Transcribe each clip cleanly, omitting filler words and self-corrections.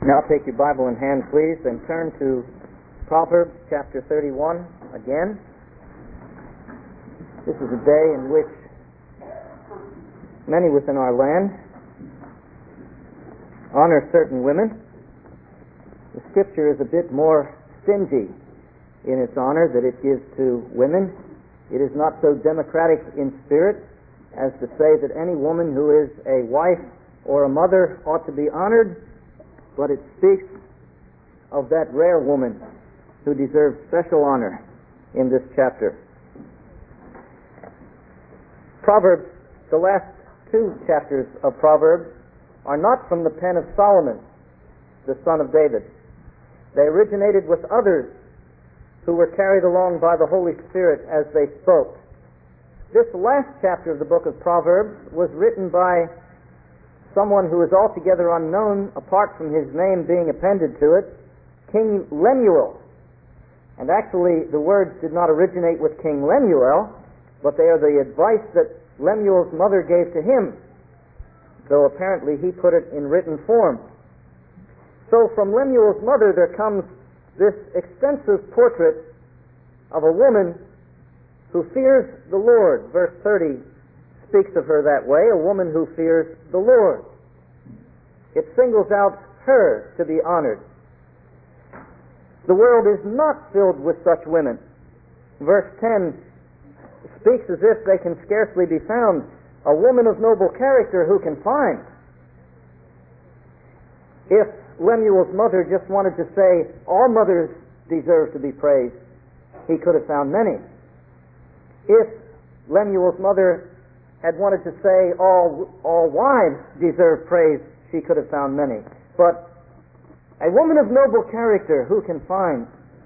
Now take your Bible in hand, please, and turn to Proverbs chapter 31 again. This is a day in which many within our land honor certain women. The Scripture is a bit more stingy in its honor that it gives to women. It is not so democratic in spirit as to say that any woman who is a wife or a mother ought to be honored, but it speaks of that rare woman who deserves special honor in this chapter. Proverbs, the last two chapters of Proverbs, are not from the pen of Solomon, the son of David. They originated with others who were carried along by the Holy Spirit as they spoke. This last chapter of the book of Proverbs was written by someone who is altogether unknown apart from his name being appended to it, King Lemuel. And actually the words did not originate with King Lemuel, but they are the advice that Lemuel's mother gave to him, though apparently he put it in written form. So from Lemuel's mother there comes this extensive portrait of a woman who fears the Lord. Verse 30 speaks of her that way, a woman who fears the Lord. It singles out her to be honored. The world is not filled with such women. Verse 10 speaks as if they can scarcely be found. A woman of noble character who can find. If Lemuel's mother just wanted to say all mothers deserve to be praised, he could have found many. If Lemuel's mother had wanted to say all wives deserve praise, she could have found many. But a woman of noble character who can find?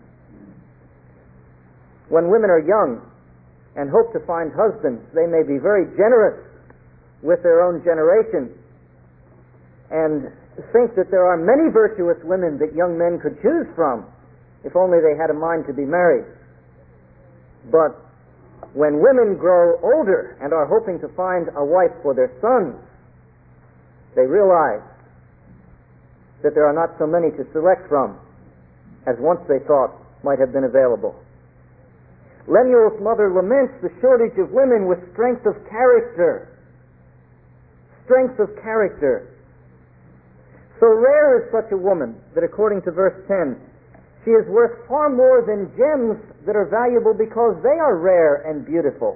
When women are young and hope to find husbands, they may be very generous with their own generation and think that there are many virtuous women that young men could choose from if only they had a mind to be married. But when women grow older and are hoping to find a wife for their sons, they realize that there are not so many to select from as once they thought might have been available. Lemuel's mother laments the shortage of women with strength of character. Strength of character. So rare is such a woman that according to verse 10, she is worth far more than gems that are valuable because they are rare and beautiful.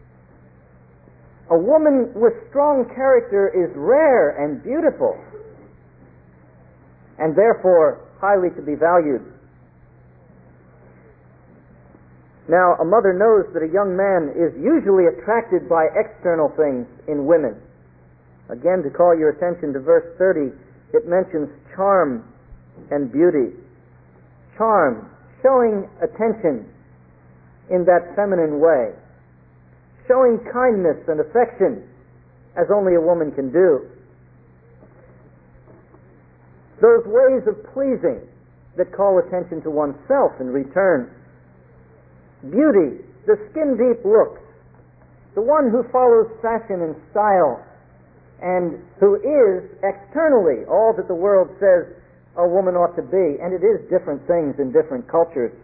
A woman with strong character is rare and beautiful, and therefore highly to be valued. Now, a mother knows that a young man is usually attracted by external things in women. Again, to call your attention to verse 30, it mentions charm and beauty. Charm, showing attention in that feminine way, showing kindness and affection as only a woman can do. Those ways of pleasing that call attention to oneself in return. Beauty, the skin-deep looks, the one who follows fashion and style, and who is externally all that the world says a woman ought to be, and it is different things in different cultures.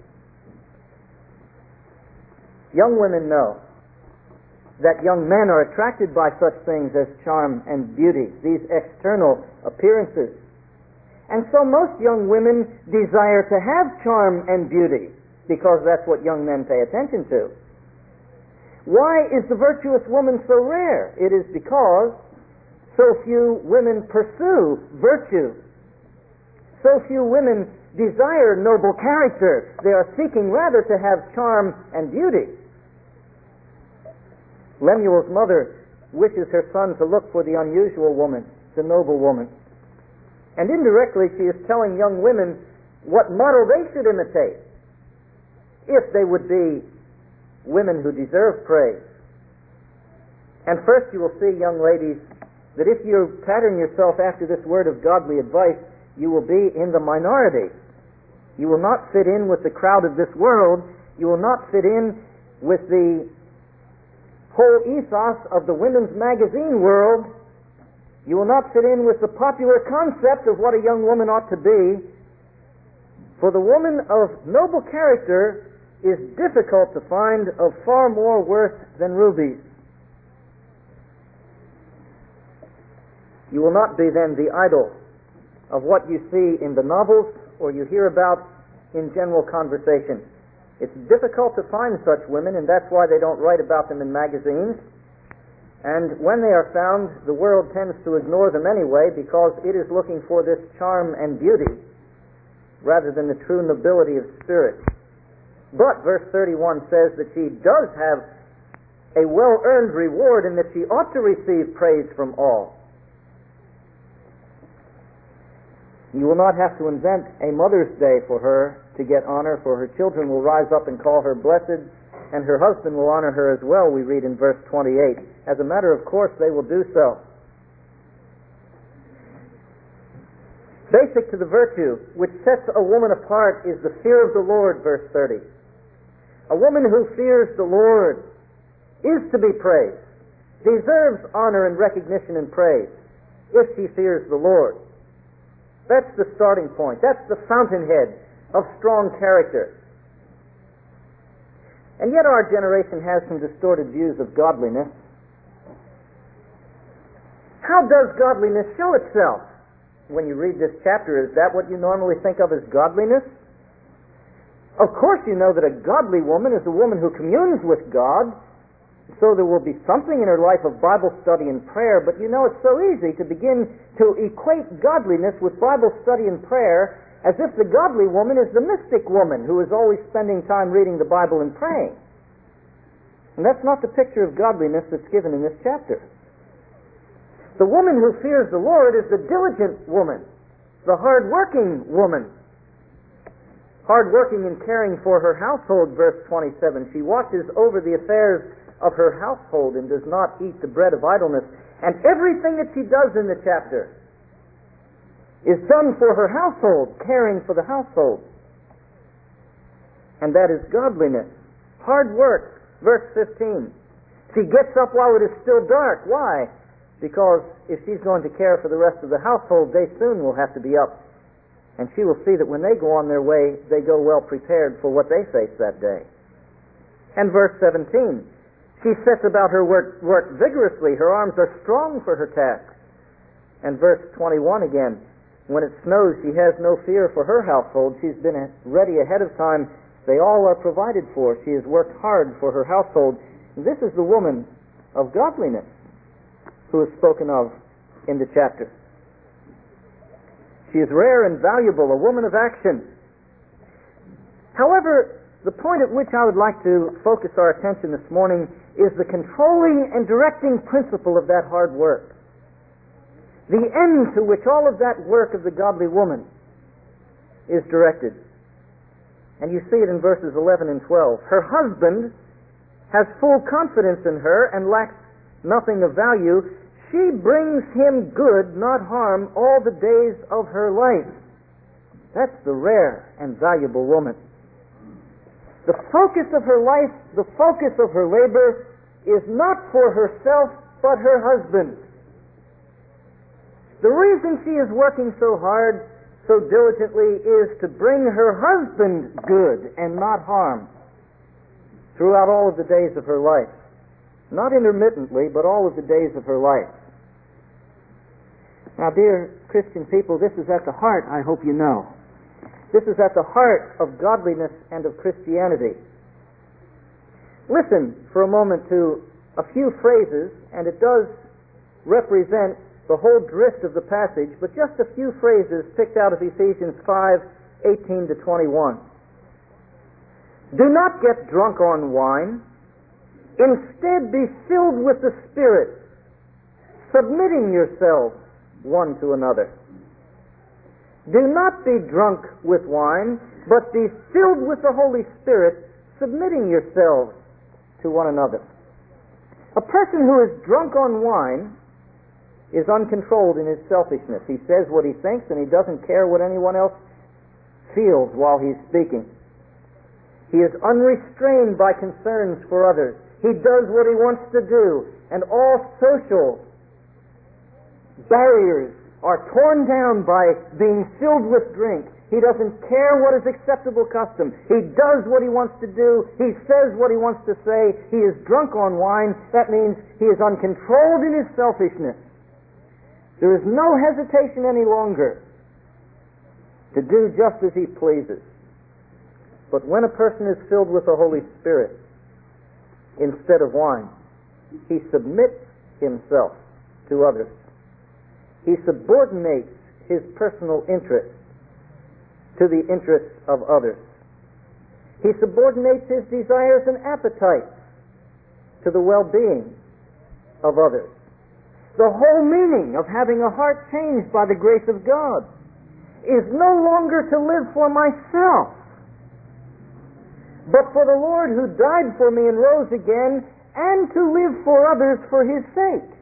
Young women know that young men are attracted by such things as charm and beauty, these external appearances. And so most young women desire to have charm and beauty, because that's what young men pay attention to. Why is the virtuous woman so rare? It is because so few women pursue virtue. So few women desire noble character. They are seeking rather to have charm and beauty. Lemuel's mother wishes her son to look for the unusual woman, the noble woman. And indirectly she is telling young women what model they should imitate if they would be women who deserve praise. And first you will see, young ladies, that if you pattern yourself after this word of godly advice, you will be in the minority. You will not fit in with the crowd of this world. You will not fit in with the whole ethos of the women's magazine world. You will not fit in with the popular concept of what a young woman ought to be. For the woman of noble character is difficult to find, of far more worth than rubies. You will not be then the idol of what you see in the novels or you hear about in general conversation. It's difficult to find such women, and that's why they don't write about them in magazines. And when they are found, the world tends to ignore them anyway because it is looking for this charm and beauty rather than the true nobility of spirit. But verse 31 says that she does have a well-earned reward and that she ought to receive praise from all. You will not have to invent a Mother's Day for her to get honor, for her children will rise up and call her blessed, and her husband will honor her as well, we read in verse 28. As a matter of course, they will do so. Basic to the virtue which sets a woman apart is the fear of the Lord, verse 30. A woman who fears the Lord is to be praised, deserves honor and recognition and praise, if she fears the Lord. That's the starting point. That's the fountainhead of strong character. And yet our generation has some distorted views of godliness. How does godliness show itself? When you read this chapter, is that what you normally think of as godliness? Of course you know that a godly woman is a woman who communes with God, so there will be something in her life of Bible study and prayer, but you know it's so easy to begin to equate godliness with Bible study and prayer as if the godly woman is the mystic woman who is always spending time reading the Bible and praying. And that's not the picture of godliness that's given in this chapter. The woman who fears the Lord is the diligent woman, the hard-working woman. Hard-working and caring for her household, verse 27. She watches over the affairs of her household and does not eat the bread of idleness. And everything that she does in the chapter is done for her household, caring for the household. And that is godliness. Hard work, verse 15. She gets up while it is still dark. Why? Because if she's going to care for the rest of the household, they soon will have to be up. And she will see that when they go on their way, they go well prepared for what they face that day. And verse 17. She sets about her work vigorously. Her arms are strong for her task. And verse 21 again. When it snows, she has no fear for her household. She's been ready ahead of time. They all are provided for. She has worked hard for her household. This is the woman of godliness who is spoken of in the chapter. She is rare and valuable, a woman of action. However, the point at which I would like to focus our attention this morning is the controlling and directing principle of that hard work. The end to which all of that work of the godly woman is directed. And you see it in verses 11 and 12. Her husband has full confidence in her and lacks nothing of value. She brings him good, not harm, all the days of her life. That's the rare and valuable woman. The focus of her life, the focus of her labor, is not for herself, but her husband. The reason she is working so hard, so diligently, is to bring her husband good and not harm throughout all of the days of her life. Not intermittently, but all of the days of her life. Now, dear Christian people, this is at the heart, I hope you know. This is at the heart of godliness and of Christianity. Listen for a moment to a few phrases, and it does represent the whole drift of the passage, but just a few phrases picked out of Ephesians 5:18 to 21. Do not get drunk on wine. Instead, be filled with the Spirit, submitting yourselves one to another. Do not be drunk with wine, but be filled with the Holy Spirit, submitting yourselves to one another. A person who is drunk on wine is uncontrolled in his selfishness. He says what he thinks, and he doesn't care what anyone else feels while he's speaking. He is unrestrained by concerns for others. He does what he wants to do, and all social barriers are torn down by being filled with drink. He doesn't care what is acceptable custom. He does what he wants to do. He says what he wants to say. He is drunk on wine. That means he is uncontrolled in his selfishness. There is no hesitation any longer to do just as he pleases. But when a person is filled with the Holy Spirit instead of wine, he submits himself to others. He subordinates his personal interests to the interests of others. He subordinates his desires and appetites to the well-being of others. The whole meaning of having a heart changed by the grace of God is no longer to live for myself, but for the Lord who died for me and rose again, and to live for others for his sake.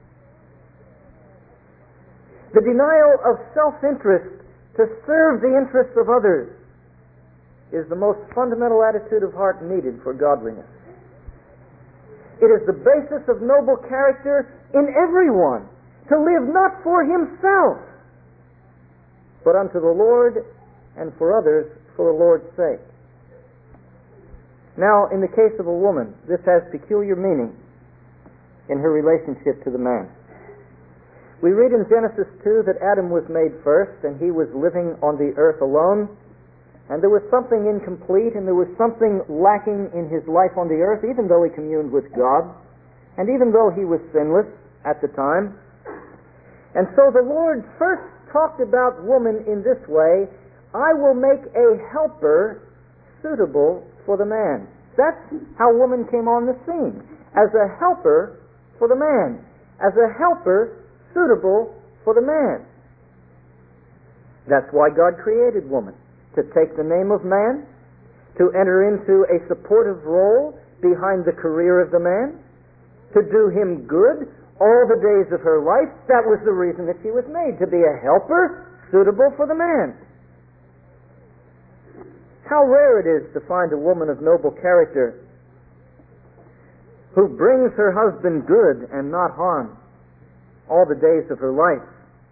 The denial of self-interest to serve the interests of others is the most fundamental attitude of heart needed for godliness. It is the basis of noble character in everyone, to live not for himself, but unto the Lord and for others for the Lord's sake. Now, in the case of a woman, this has peculiar meaning in her relationship to the man. We read in Genesis 2 that Adam was made first, and he was living on the earth alone, and there was something incomplete, and there was something lacking in his life on the earth, even though he communed with God, and even though he was sinless at the time. And so the Lord first talked about woman in this way: I will make a helper suitable for the man. That's how woman came on the scene, as a helper for the man, as a helper suitable for the man. That's why God created woman, to take the name of man, to enter into a supportive role behind the career of the man, to do him good all the days of her life. That was the reason that she was made, to be a helper suitable for the man. How rare it is to find a woman of noble character who brings her husband good and not harm all the days of her life.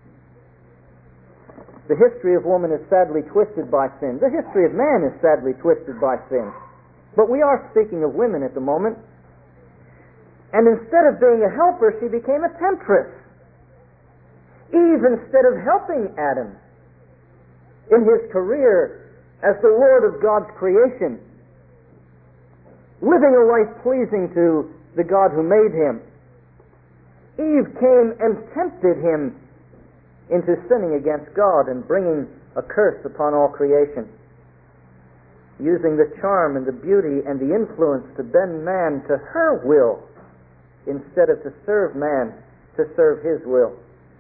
The history of woman is sadly twisted by sin. The history of man is sadly twisted by sin. But we are speaking of women at the moment. And instead of being a helper, she became a temptress. Eve, instead of helping Adam in his career as the Lord of God's creation, living a life pleasing to the God who made him, Eve came and tempted him into sinning against God and bringing a curse upon all creation, using the charm and the beauty and the influence to bend man to her will instead of to serve man, to serve his will.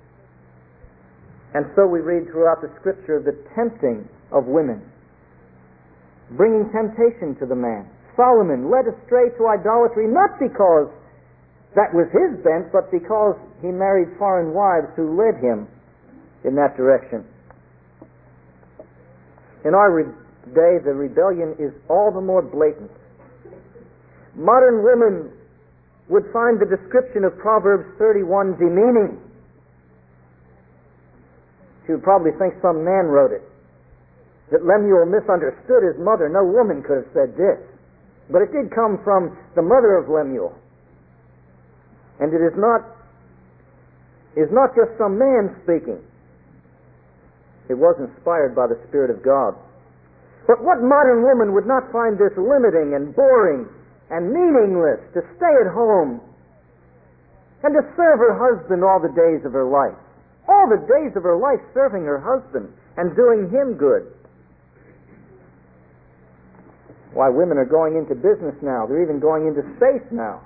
And so we read throughout the Scripture the tempting of women, bringing temptation to the man. Solomon led astray to idolatry not because that was his bent, but because he married foreign wives who led him in that direction. In our day, the rebellion is all the more blatant. Modern women would find the description of Proverbs 31 demeaning. She would probably think some man wrote it, that Lemuel misunderstood his mother. No woman could have said this. But it did come from the mother of Lemuel. And it is not just some man speaking. It was inspired by the Spirit of God. But what modern woman would not find this limiting and boring and meaningless, to stay at home and to serve her husband all the days of her life? All the days of her life serving her husband and doing him good. Why, women are going into business now. They're even going into space now.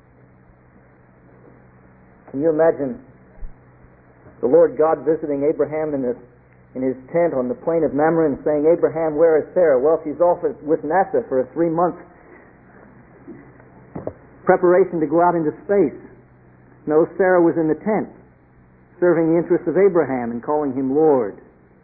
Can you imagine the Lord God visiting Abraham in his tent on the plain of Mamre and saying, "Abraham, where is Sarah?" Well, she's off with NASA for a 3-month preparation to go out into space. No, Sarah was in the tent, serving the interests of Abraham and calling him Lord.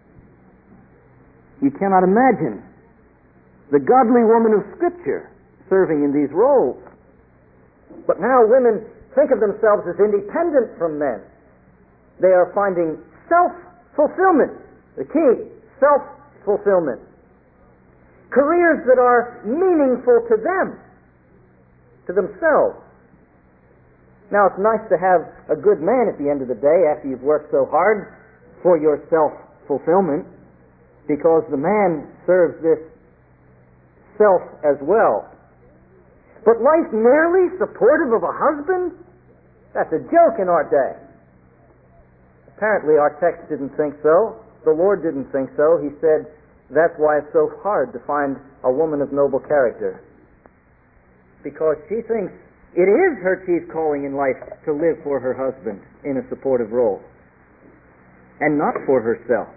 You cannot imagine the godly woman of Scripture serving in these roles. But now women think of themselves as independent from men. They are finding self-fulfillment. The key, self-fulfillment. Careers that are meaningful to them, to themselves. Now, it's nice to have a good man at the end of the day after you've worked so hard for your self-fulfillment, because the man serves this self as well. But life merely supportive of a husband? That's a joke in our day. Apparently our text didn't think so. The Lord didn't think so. He said, that's why it's so hard to find a woman of noble character. Because she thinks it is her chief calling in life to live for her husband in a supportive role, and not for herself.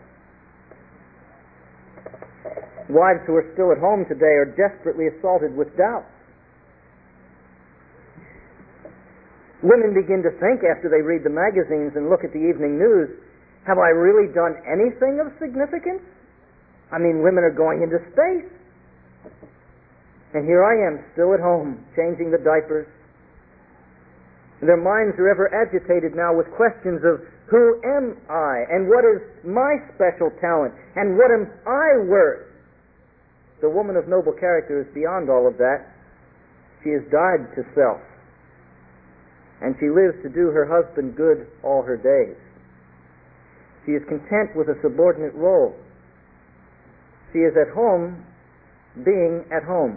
Wives who are still at home today are desperately assaulted with doubts. Women begin to think after they read the magazines and look at the evening news, have I really done anything of significance? I mean, women are going into space. And here I am, still at home, changing the diapers. Their minds are ever agitated now with questions of who am I, and what is my special talent, and what am I worth? The woman of noble character is beyond all of that. She has died to self, and she lives to do her husband good all her days. She is content with a subordinate role. She is at home, being at home.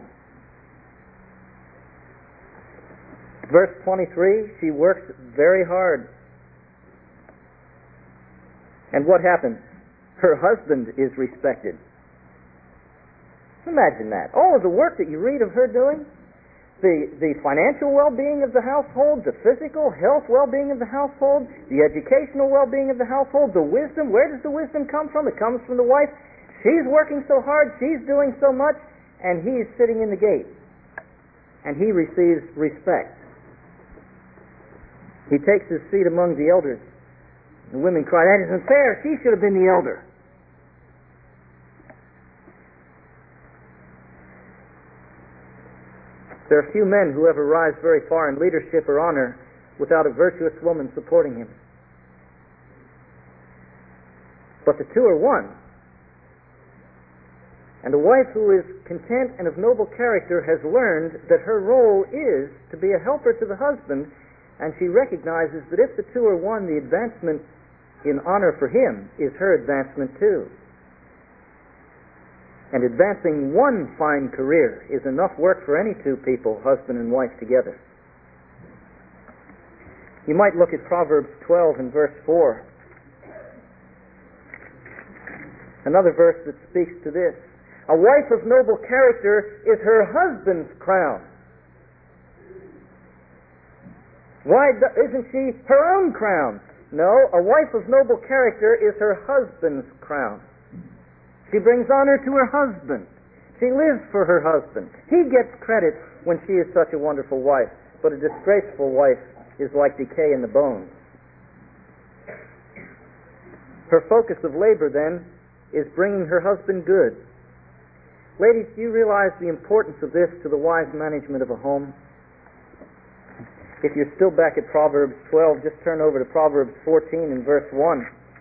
Verse 23, she works very hard. And what happens? Her husband is respected. Imagine that. All of the work that you read of her doing, the financial well-being of the household, the physical health well-being of the household, the educational well-being of the household, the wisdom. Where does the wisdom come from? It comes from the wife. She's working so hard, she's doing so much, and he's sitting in the gate. And he receives respect. He takes his seat among the elders. The women cry, that isn't fair, she should have been the elder. There are few men who ever rise very far in leadership or honor without a virtuous woman supporting him. But the two are one. And a wife who is content and of noble character has learned that her role is to be a helper to the husband, and she recognizes that if the two are one, the advancement in honor for him is her advancement too. And advancing one fine career is enough work for any two people, husband and wife together. You might look at Proverbs 12 and verse 4. Another verse that speaks to this. A wife of noble character is her husband's crown. Why isn't she her own crown? No, a wife of noble character is her husband's crown. She brings honor to her husband. She lives for her husband. He gets credit when she is such a wonderful wife. But a disgraceful wife is like decay in the bones. Her focus of labor, then, is bringing her husband good. Ladies, do you realize the importance of this to the wise management of a home? If you're still back at Proverbs 12, just turn over to Proverbs 14 and verse 1.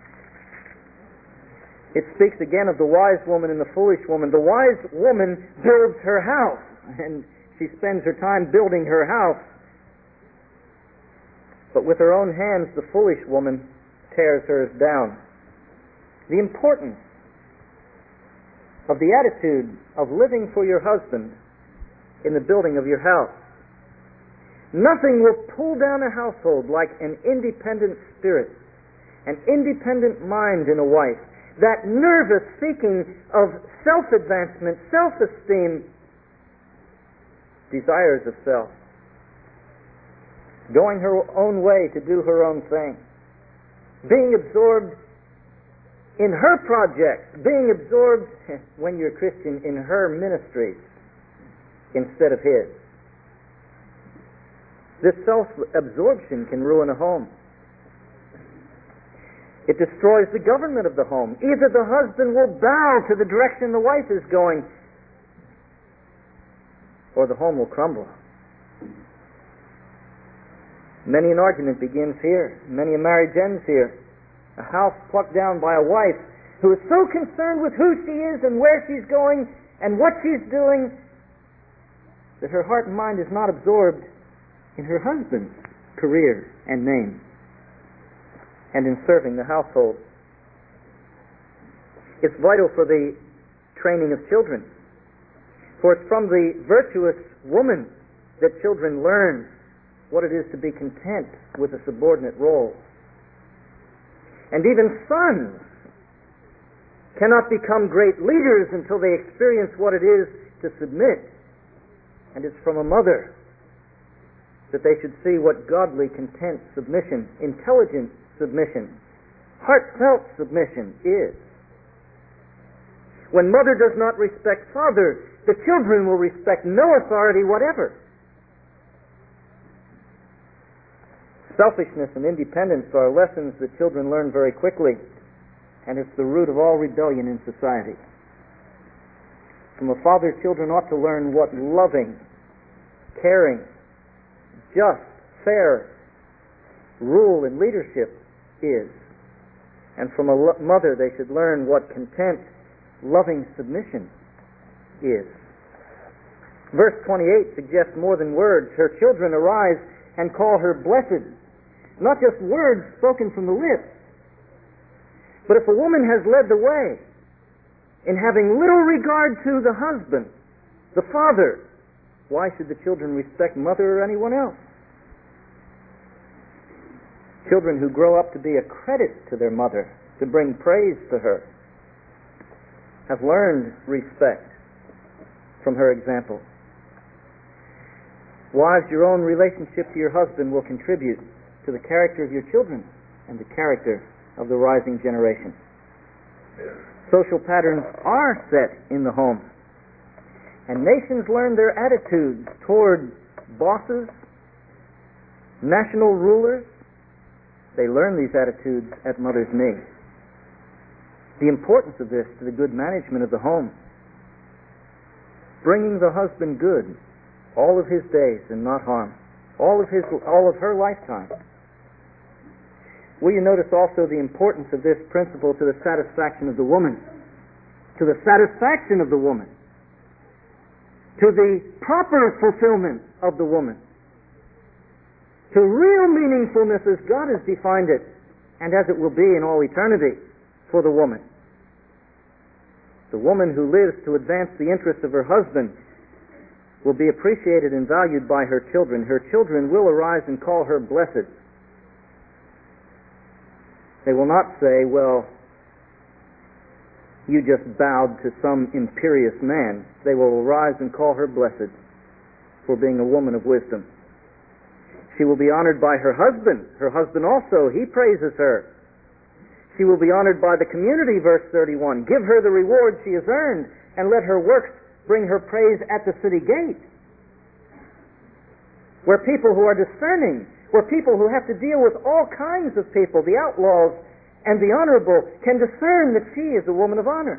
It speaks again of the wise woman and the foolish woman. The wise woman builds her house, and she spends her time building her house. But with her own hands, the foolish woman tears hers down. The importance of the attitude of living for your husband in the building of your house. Nothing will pull down a household like an independent spirit, an independent mind in a wife. That nervous seeking of self-advancement, self-esteem, desires of self. Going her own way to do her own thing. Being absorbed in her projects, being absorbed, when you're a Christian, in her ministries instead of his. This self-absorption can ruin a home. It destroys the government of the home. Either the husband will bow to the direction the wife is going, or the home will crumble. Many an argument begins here. Many a marriage ends here. A house plucked down by a wife who is so concerned with who she is and where she's going and what she's doing that her heart and mind is not absorbed in her husband's career and name and in serving the household. It's vital for the training of children, for it's from the virtuous woman that children learn what it is to be content with a subordinate role. And even sons cannot become great leaders until they experience what it is to submit. And it's from a mother that they should see what godly, content submission, intelligent submission, heartfelt submission is. When mother does not respect father, the children will respect no authority whatever. Selfishness and independence are lessons that children learn very quickly, and it's the root of all rebellion in society. From a father, children ought to learn what loving, caring, just, fair rule and leadership is. And from a mother, they should learn what content, loving submission is. Verse 28 suggests more than words. Her children arise and call her blessed. Not just words spoken from the lips, but if a woman has led the way in having little regard to the husband, the father, why should the children respect mother or anyone else? Children who grow up to be a credit to their mother, to bring praise to her, have learned respect from her example. Wives, your own relationship to your husband will contribute to the character of your children and the character of the rising generation. Social patterns are set in the home, and nations learn their attitudes toward bosses, national rulers. They learn these attitudes at mother's knee. The importance of this to the good management of the home. Bringing the husband good all of his days and not harm, all of her lifetime. Will you notice also the importance of this principle to the satisfaction of the woman? To the satisfaction of the woman. To the proper fulfillment of the woman. To real meaningfulness as God has defined it, and as it will be in all eternity for the woman. The woman who lives to advance the interests of her husband will be appreciated and valued by her children. Her children will arise and call her blessed. They will not say, well, you just bowed to some imperious man. They will arise and call her blessed for being a woman of wisdom. She will be honored by her husband. Her husband also, he praises her. She will be honored by the community, verse 31. Give her the reward she has earned, and let her works bring her praise at the city gate. Where people who are discerning, where people who have to deal with all kinds of people, the outlaws and the honorable, can discern that she is a woman of honor.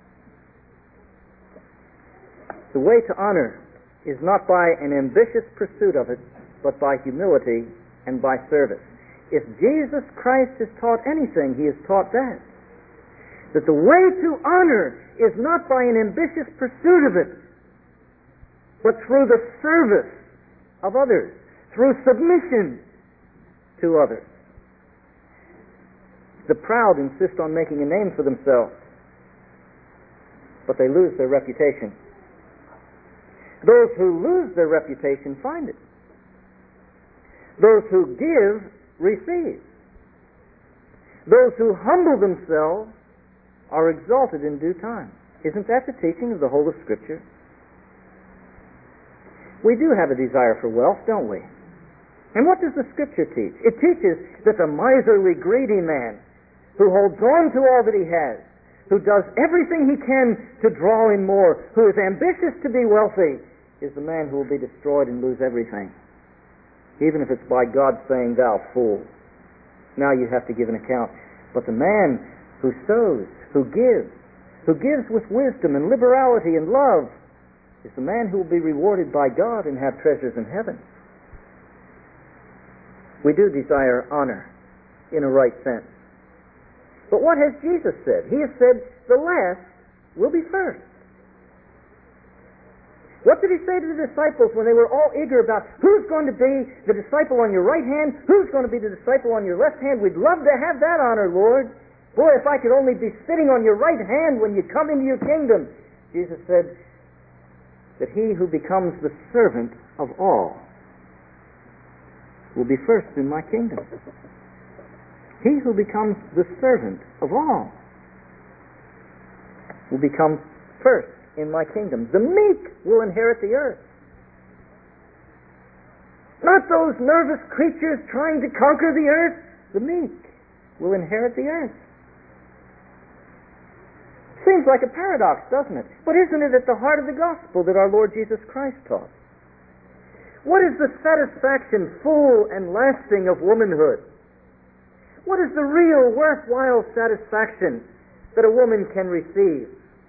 The way to honor is not by an ambitious pursuit of it, but by humility and by service. If Jesus Christ has taught anything, he has taught that. That the way to honor is not by an ambitious pursuit of it, but through the service of others, through submission to others. The proud insist on making a name for themselves, but they lose their reputation. Those who lose their reputation find it. Those who give, receive. Those who humble themselves are exalted in due time. Isn't that the teaching of the whole of Scripture? We do have a desire for wealth, don't we? And what does the Scripture teach? It teaches that the miserly, greedy man who holds on to all that he has, who does everything he can to draw in more, who is ambitious to be wealthy, is the man who will be destroyed and lose everything. Even if it's by God saying, thou fool, now you have to give an account. But the man who sows, who gives with wisdom and liberality and love, is the man who will be rewarded by God and have treasures in heaven. We do desire honor in a right sense. But what has Jesus said? He has said, the last will be first. What did he say to the disciples when they were all eager about who's going to be the disciple on your right hand, who's going to be the disciple on your left hand? We'd love to have that honor, Lord. Boy, if I could only be sitting on your right hand when you come into your kingdom. Jesus said that he who becomes the servant of all will be first in my kingdom. He who becomes the servant of all will become first in my kingdom. The meek will inherit the earth. Not those nervous creatures trying to conquer the earth. The meek will inherit the earth. Seems like a paradox, doesn't it? But isn't it at the heart of the gospel that our Lord Jesus Christ taught? What is the satisfaction, full and lasting, of womanhood? What is the real, worthwhile satisfaction that a woman can receive?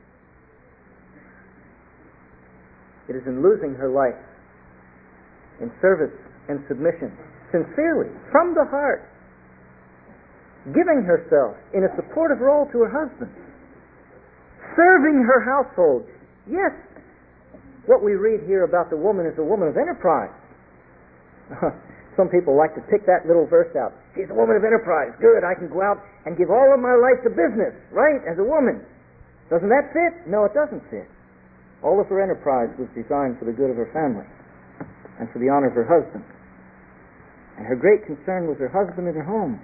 It is in losing her life in service and submission, sincerely, from the heart, giving herself in a supportive role to her husband, serving her household. Yes, what we read here about the woman is a woman of enterprise. Some people like to pick that little verse out. She's a woman of enterprise. Good, I can go out and give all of my life to business, right, as a woman. Doesn't that fit? No, it doesn't fit. All of her enterprise was designed for the good of her family and for the honor of her husband. And her great concern was her husband and her home.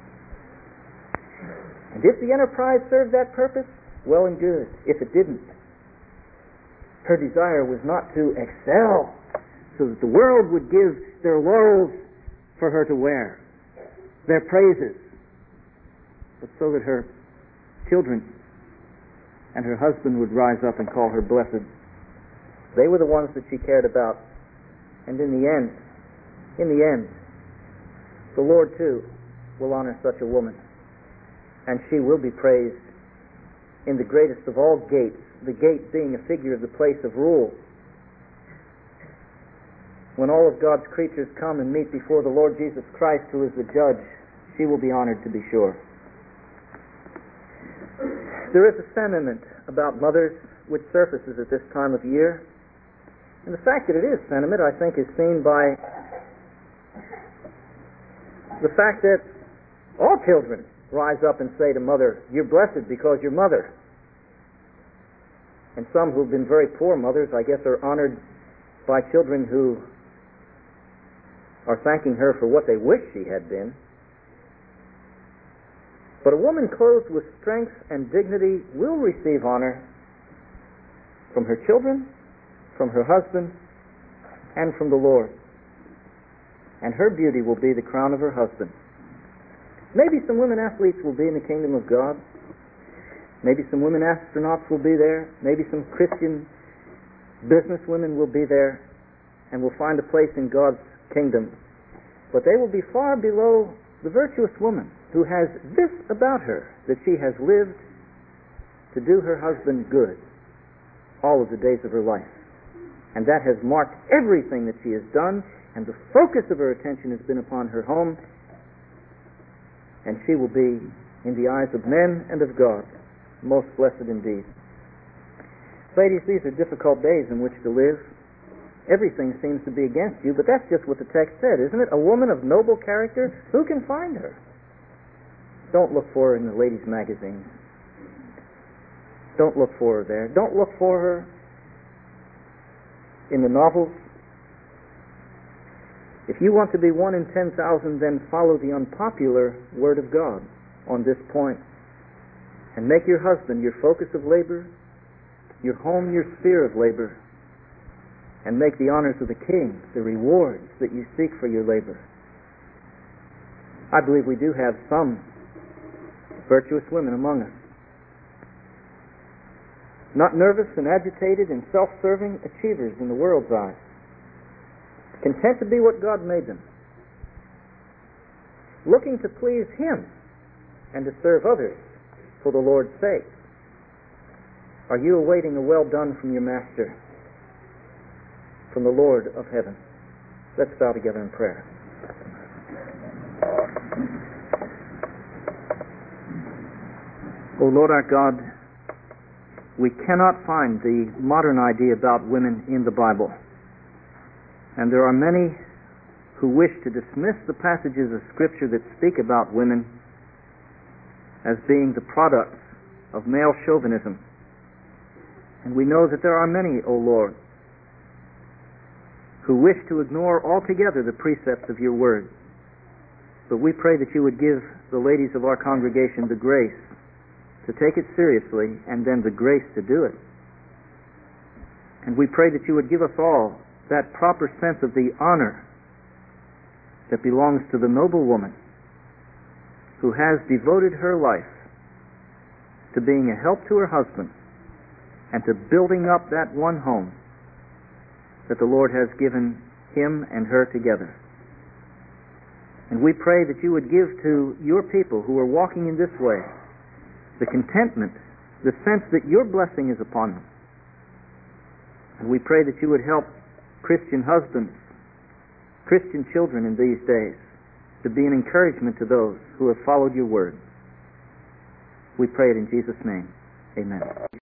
And if the enterprise served that purpose, well and good. If it didn't, her desire was not to excel so that the world would give their laurels for her to wear, their praises, but so that her children and her husband would rise up and call her blessed. They were the ones that she cared about. And in the end, the Lord too will honor such a woman. And she will be praised in the greatest of all gates, the gate being a figure of the place of rule. When all of God's creatures come and meet before the Lord Jesus Christ, who is the judge, she will be honored, to be sure. There is a sentiment about mothers which surfaces at this time of year. And the fact that it is sentiment, I think, is seen by the fact that all children rise up and say to mother, "You're blessed because you're mother." And some who've been very poor mothers, I guess, are honored by children who are thanking her for what they wish she had been. But a woman clothed with strength and dignity will receive honor from her children, from her husband, and from the Lord. And her beauty will be the crown of her husband. Maybe some women athletes will be in the kingdom of God. Maybe some women astronauts will be there. Maybe some Christian businesswomen will be there and will find a place in God's kingdom. But they will be far below the virtuous woman who has this about her, that she has lived to do her husband good all of the days of her life. And that has marked everything that she has done, and the focus of her attention has been upon her home, and she will be, in the eyes of men and of God, most blessed indeed. Ladies, these are difficult days in which to live. Everything seems to be against you, but that's just what the text said, isn't it? A woman of noble character, who can find her? Don't look for her in the ladies' magazines. Don't look for her there. Don't look for her in the novels. If you want to be 1 in 10,000, then follow the unpopular Word of God on this point. And make your husband your focus of labor, your home your sphere of labor, and make the honors of the King the rewards that you seek for your labor. I believe we do have some virtuous women among us. Not nervous and agitated and self-serving achievers in the world's eyes. Content to be what God made them. Looking to please Him and to serve others for the Lord's sake. Are you awaiting a well done from your Master, from the Lord of heaven? Let's bow together in prayer. O Lord our God, we cannot find the modern idea about women in the Bible. And there are many who wish to dismiss the passages of Scripture that speak about women as being the products of male chauvinism. And we know that there are many, O Lord, who wish to ignore altogether the precepts of your word. But we pray that you would give the ladies of our congregation the grace to take it seriously and then the grace to do it. And we pray that you would give us all that proper sense of the honor that belongs to the noble woman who has devoted her life to being a help to her husband and to building up that one home that the Lord has given him and her together. And we pray that you would give to your people who are walking in this way the contentment, the sense that your blessing is upon them. And we pray that you would help Christian husbands, Christian children in these days to be an encouragement to those who have followed your word. We pray it in Jesus' name. Amen.